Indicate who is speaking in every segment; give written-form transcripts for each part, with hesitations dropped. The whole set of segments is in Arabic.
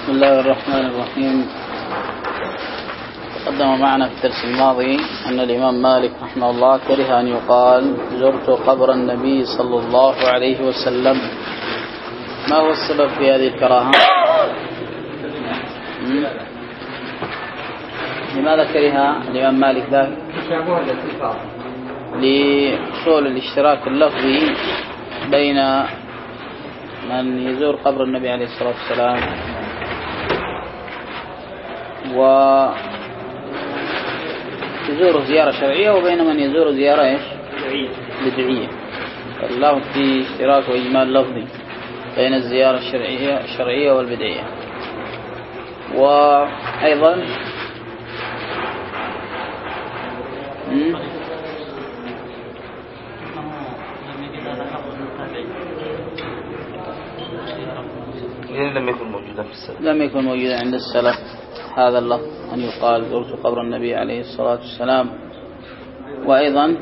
Speaker 1: بسم الله الرحمن الرحيم. تقدم معنا في الدرس الماضي أن الإمام مالك رحمه الله كره أن يقال زرت قبر النبي صلى الله عليه وسلم. ما هو السبب في هذه الكراهة؟ لماذا كره الإمام مالك ذلك؟ لحصول الاشتراك اللفظي بين من يزور قبر النبي عليه الصلاة والسلام ويزور زيارة شرعية وبين من يزور زيارة بدعية. فالله في اشتراك وإجمال لفظي بين الزيارة الشرعية والبدعية. وأيضا
Speaker 2: لم يكن موجودا في السلف،
Speaker 1: لم يكن موجودا عند السلف هذا اللفظ أن يقال زرت قبر النبي عليه الصلاة والسلام. وأيضا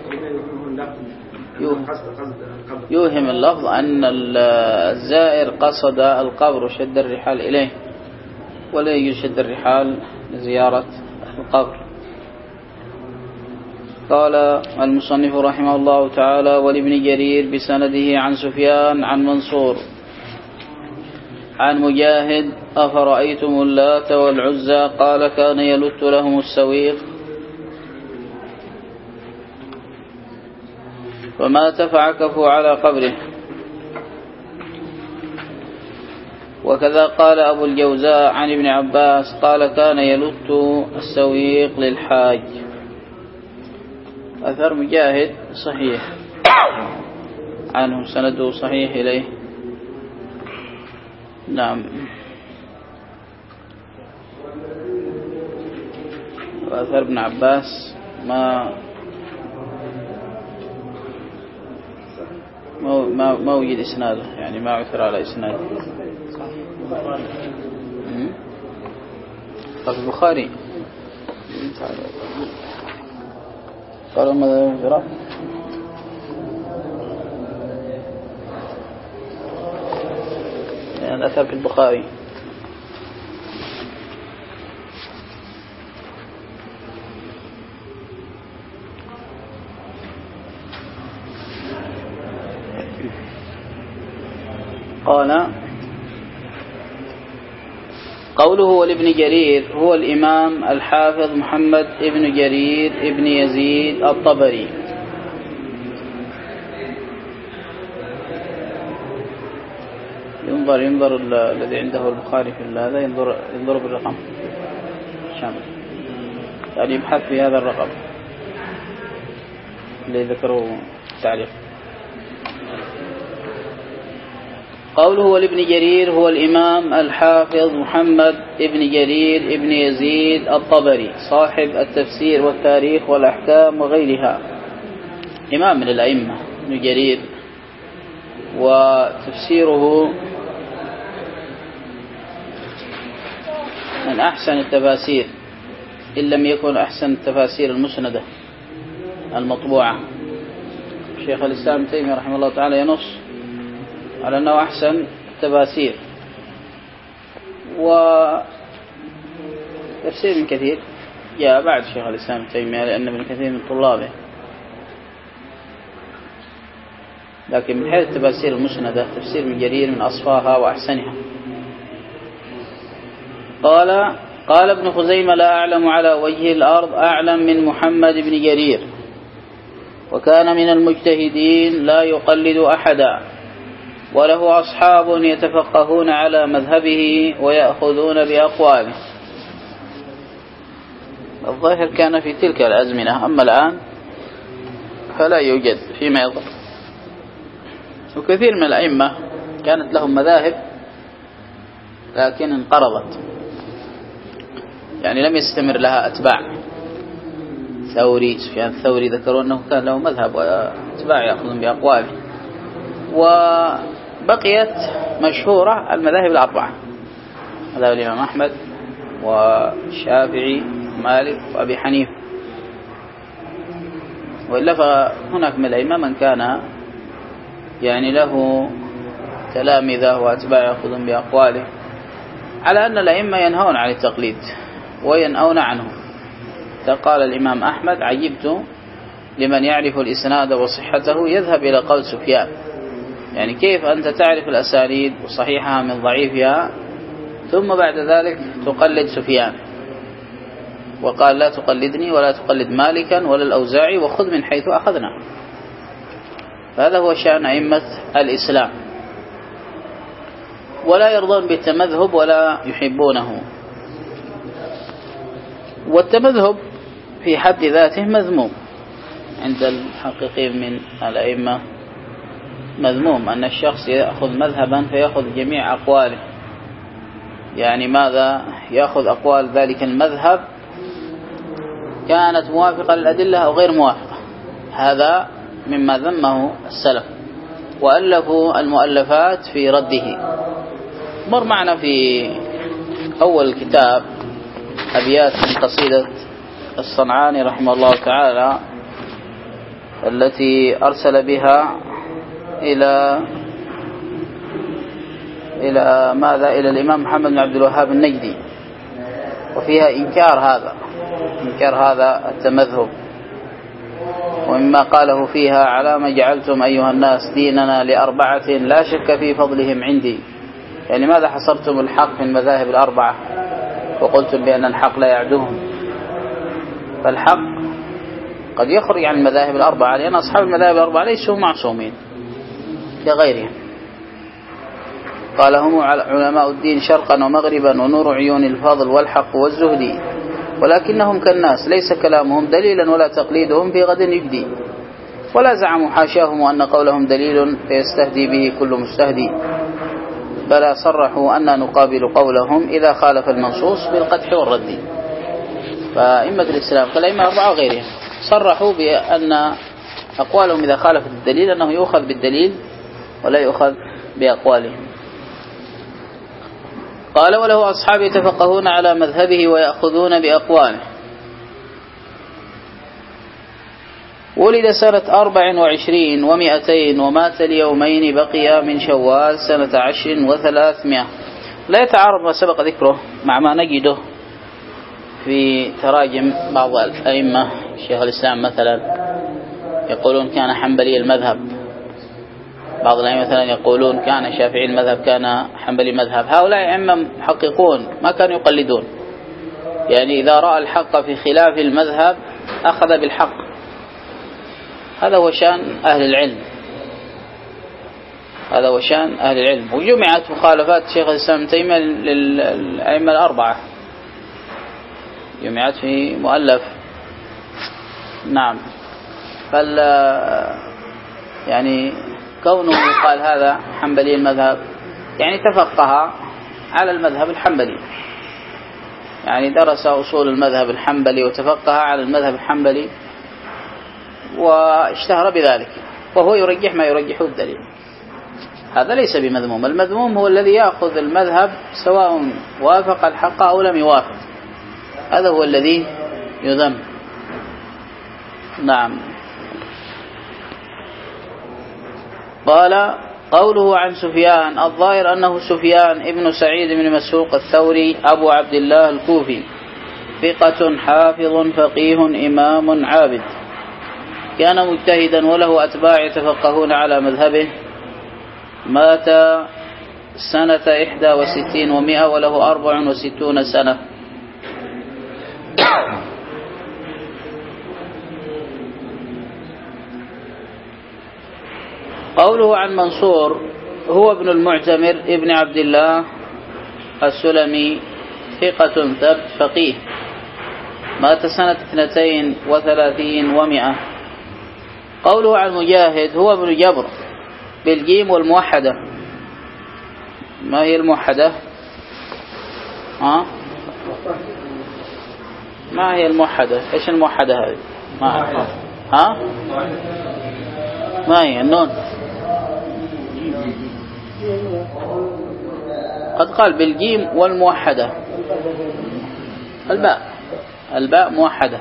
Speaker 1: يوهم اللفظ أن الزائر قصد القبر وشد الرحال إليه، ولا يشد الرحال لزيارة القبر. قال المصنف رحمه الله تعالى: ولابن جرير بسنده عن سفيان عن منصور عن مجاهد: أفرأيتم اللات والعزى قال كان يلت لهم السويق فمات فعكفوا على قبره. وكذا قال أبو الجوزاء عن ابن عباس قال كان يلت السويق للحاج. أثر مجاهد صحيح عنه، سنده صحيح إليه. نعم. وأثر ابن عباس ما وجد إسناده، يعني ما عثر على إسناده. قال البخاري قالوا ماذا ينفرق؟ يعني الأثر في البخاري. قال قوله ولابن جرير هو الإمام الحافظ محمد ابن جرير ابن يزيد الطبري. ينظر الذي عنده البخاري في هذا ينظر بالرقم شامل، يعني يبحث في هذا الرقم اللي ذكره التعليق. قوله ولابن جرير هو الإمام الحافظ محمد ابن جرير ابن يزيد الطبري صاحب التفسير والتاريخ والأحكام وغيرها، إمام من الأئمة ابن جرير، وتفسيره من أحسن التفاسير إن لم يكن أحسن التفاسير المسندة المطبوعة. شيخ الإسلام ابن تيمية رحمه الله تعالى ينص على أنه أحسن التفاسير. وتفسير ابن كثير جاء بعد شيخ الإسلام ابن تيمية لأن ابن كثير من طلابه، لكن من حيث التفاسير المسندة تفسير ابن جرير من أصفاها وأحسنها. قال ابن خزيمة: لا أعلم على وجه الأرض أعلم من محمد بن جرير، وكان من المجتهدين لا يقلد أحدا، وله أصحاب يتفقهون على مذهبه ويأخذون بأقواله. الظاهر كان في تلك الأزمنة، أما الآن فلا يوجد فيما يظهر. وكثير من الأئمة كانت لهم مذاهب لكن انقرضت، يعني لم يستمر لها أتباع. سفيان الثوري ذكروا أنه كان له مذهب وأتباع يأخذون بأقواله، وبقيت مشهورة المذاهب الأربعة: مذهب الإمام أحمد والشافعي ومالك وأبي حنيفة. وإلا فهناك من الأئمة من كان يعني له تلامذة وأتباع يأخذون بأقواله، على أن الأئمة ينهون عن التقليد وينأون عنه. قال الإمام أحمد: عجبت لمن يعرف الإسناد وصحته يذهب إلى قول سفيان. يعني كيف أنت تعرف الأسانيد وصحيحها من ضعيفها ثم بعد ذلك تقلد سفيان؟ وقال: لا تقلدني ولا تقلد مالكا ولا الأوزاعي وخذ من حيث أخذنا. فهذا هو شأن أئمة الإسلام، ولا يرضون بالتمذهب ولا يحبونه. والتمذهب في حد ذاته مذموم عند الحقيقين من الأئمة، مذموم أن الشخص يأخذ مذهبا فيأخذ جميع أقواله. يعني ماذا؟ يأخذ أقوال ذلك المذهب كانت موافقة للأدلة أو غير موافقة. هذا مما ذمه السلف وألفوا المؤلفات في رده. مر معنا في أول الكتاب أبيات من قصيدة الصنعاني رحمه الله تعالى التي أرسل بها إلى ماذا؟ إلى الإمام محمد بن عبد الوهاب النجدي، وفيها إنكار هذا التمذهب. ومما قاله فيها: على ما جعلتم أيها الناس ديننا لأربعة لا شك في فضلهم عندي. يعني ماذا حصرتم الحق في المذاهب الأربعة وقلتم بأن الحق لا يعدوهم؟ فالحق قد يخرج عن المذاهب الأربعة، لأن أصحاب المذاهب الأربعة ليسوا معصومين كغيرهم. قال: هم علماء الدين شرقا ومغربا ونور عيون الفضل والحق والزهد، ولكنهم كالناس ليس كلامهم دليلا ولا تقليدهم في غد يجدي، ولا زعموا حاشاهم أن قولهم دليل فيستهدي به كل مستهدي، بل صرحوا أن نقابل قولهم إذا خالف المنصوص بالقدح والرد. فأئمة الإسلام كالأئمة الأربعة وغيرهم صرحوا بأن أقوالهم إذا خالفت الدليل أنه يؤخذ بالدليل ولا يؤخذ بأقوالهم. قال: وله أصحاب يتفقهون على مذهبه ويأخذون بأقواله. ولد سنة 24 و200 ومات اليومين بقي من شوال سنة 10 و300. لا يتعارض ما سبق ذكره مع ما نجده في تراجم بعض الأئمة. شيخ الإسلام مثلا يقولون كان حنبلي المذهب، بعض الأئمة مثلا يقولون كان شافعي المذهب، كان حنبلي مذهب. هؤلاء أئمة محققون ما كانوا يقلدون، يعني إذا رأى الحق في خلاف المذهب أخذ بالحق. هذا هو شأن أهل العلم، هذا هو شأن أهل العلم. وجمعت مخالفات شيخ الإسلام ابن تيمية للأئمة الأربعة، جمعت في مؤلف. نعم. يعني كونه قال هذا حنبلي المذهب يعني تفقه على المذهب الحنبلي، يعني درس أصول المذهب الحنبلي وتفقه على المذهب الحنبلي واشتهر بذلك، وهو يرجح ما يرجحه الدليل. هذا ليس بمذموم. المذموم هو الذي يأخذ المذهب سواء وافق الحق أو لم يوافق، هذا هو الذي يذم. نعم. قال: قوله عن سفيان الظاهر أنه سفيان ابن سعيد بن مسروق الثوري أبو عبد الله الكوفي، ثقة حافظ فقيه إمام عابد، كان مجتهدا وله أتباع يتفقهون على مذهبه. مات سنة 61 و100 وله 64 سنة. قوله عن منصور هو ابن المعتمر ابن عبد الله السلمي، ثقة ثبت فقيه، مات سنة 32 و100. قوله عن مجاهد هو ابن جبر بالجيم والموحدة. ما هي الموحدة؟ ما هي الموحدة؟ ايش الموحدة هذه؟ ما هي النون؟ قد قال بالجيم والموحدة، الباء موحدة،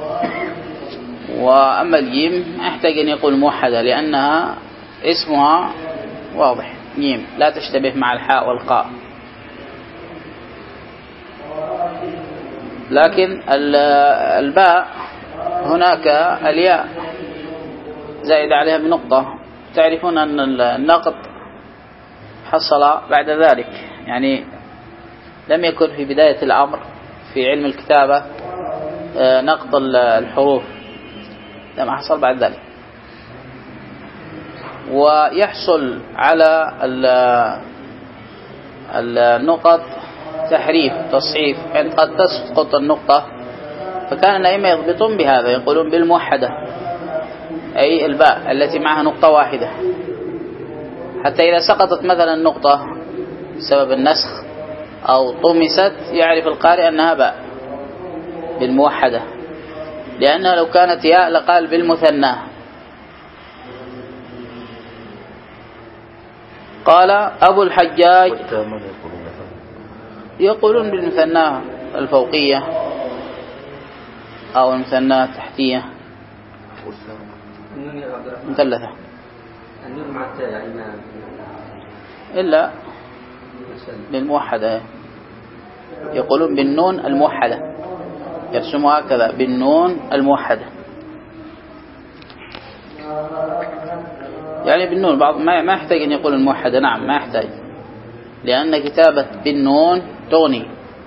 Speaker 1: وأما الجيم احتاج أن يقول موحدة لأنها اسمها واضح، جيم لا تشتبه مع الحاء والقاء. لكن الباء هناك الياء زائد عليها بنقطة. تعرفون أن النقط حصل بعد ذلك، يعني لم يكن في بداية الأمر في علم الكتابة نقط الحروف، لما حصل بعد ذلك. ويحصل على النقط تحريف تصحيف، يعني قد تسقط النقطة، فكان الأئمة يضبطون بهذا، يقولون بالموحدة، أي الباء التي معها نقطة واحدة، حتى إذا سقطت مثلا نقطة بسبب النسخ أو طمست يعرف القارئ أنها باء بالموحدة، لأنها لو كانت ياء لقال بالمثنى. قال أبو الحجاج يقولون بالمثنى الفوقية أو المثنى التحتية مثلثة، إلا بالموحدة يقولون بالنون الموحدة، يرسمها هكذا بالنون الموحدة، يعني بالنون. بعض ما يحتاج أن يقول الموحدة، نعم ما يحتاج، لأن كتابة بالنون تغني.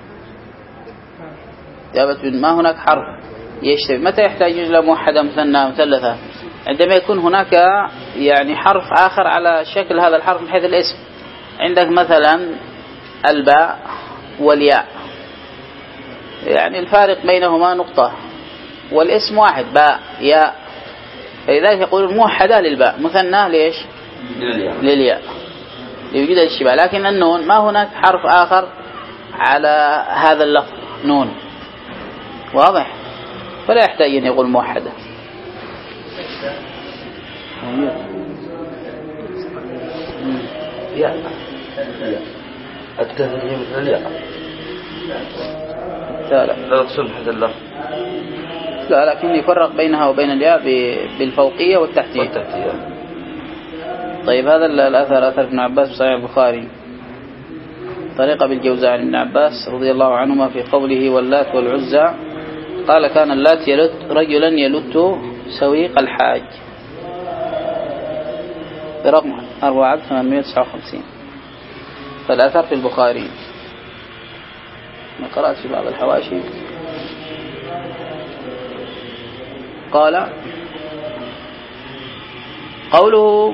Speaker 1: كتابة ما هناك حرف يشتبه. متى يحتاج إلى موحدة مثنى مثلثة؟ عندما يكون هناك يعني حرف آخر على شكل هذا الحرف من حيث الاسم. عندك مثلا الباء والياء، يعني الفارق بينهما نقطة والاسم واحد باء ياء، فلذلك يقول موحدة للباء، مثنى ليش؟ للياء، لوجود الشبه. لكن النون ما هناك حرف آخر على هذا اللفظ نون، واضح؟ فلا يحتاج أن يقول موحدة.
Speaker 2: ياء التثنية مثل الياء، لا تقصد بحد الله،
Speaker 1: لا، لكن يفرق بينها وبين الياء بالفوقية والتحتية. طيب هذا الأثر أثر ابن عباس في صحيح البخاري، طريقة بالجوزاء عن ابن عباس رضي الله عنهما في قوله واللات والعزى، قال كان اللات يلت رجلا يلت سويق الحاج، برقم 4859. فالأثر في البخاري. ما قرأت في بعض الحواشي. قال قوله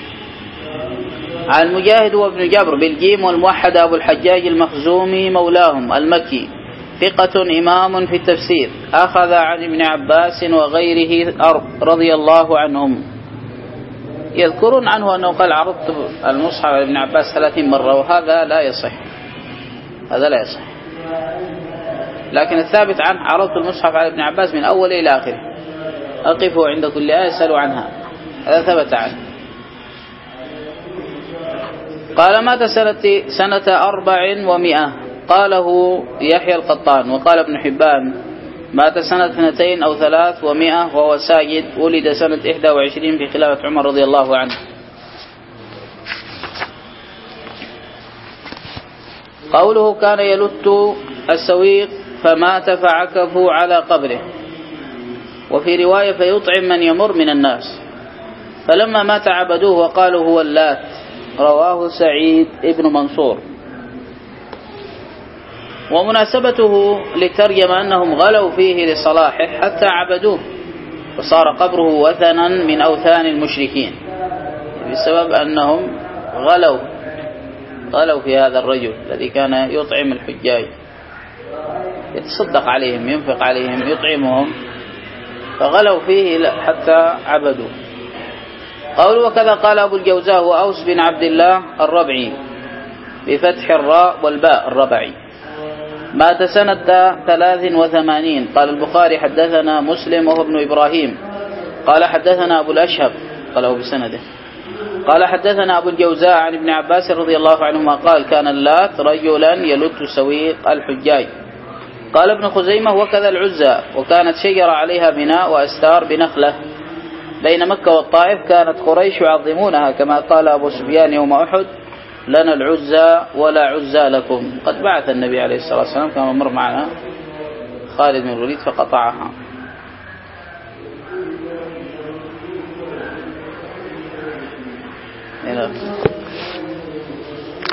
Speaker 1: عن مجاهد وابن جبر بالجيم والموحد أبو الحجاج المخزومي مولاهم المكي، ثقة إمام في التفسير، أخذ عن ابن عباس وغيره رضي الله عنهم. يذكرون عنه أنه قال عرضت المصحف على ابن عباس 30 مرة، وهذا لا يصح، هذا لا يصح. لكن الثابت عنه عرضت المصحف على ابن عباس من أول إلى آخره، أقفوا عند كل آية يسألوا عنها، هذا ثبت عنه. قال مات سنة 400، قاله يحيى القطان. وقال ابن حبان مات سنة 2 أو 300 وهو ساجد، ولد سنة 21 في خلافة عمر رضي الله عنه. قوله كان يلت السويق فمات فعكفوا على قبره، وفي رواية فيطعم من يمر من الناس، فلما مات عبدوه وقالوا هو اللات، رواه سعيد ابن منصور. ومناسبته للترجمة أنهم غلوا فيه لصلاحه حتى عبدوه، وصار قبره وثنا من أوثان المشركين، بسبب أنهم غلوا في هذا الرجل الذي كان يطعم الحجاج، يتصدق عليهم، ينفق عليهم، يطعمهم، فغلوا فيه حتى عبدوه. قالوا وكذا قال أبو الجوزاء وأوس بن عبد الله الربعي بفتح الراء والباء الربعي، مات سنة 83. قال البخاري حدثنا مسلم وهو ابن إبراهيم قال حدثنا أبو الأشهب قاله بسنده، قال حدثنا أبو الجوزاء عن ابن عباس رضي الله عنهما قال كان اللات رجلا يلت سويق الحجاج. قال ابن خزيمة وكذا العزى، وكانت شجرة عليها بناء وأستار بنخلة بين مكة والطائف، كانت قريش يعظمونها كما قال أبو سفيان يوم أحد لنا العزى ولا عزى لكم. قد بعث النبي عليه الصلاة والسلام كما مر معنا خالد بن الوليد فقطعها. إلى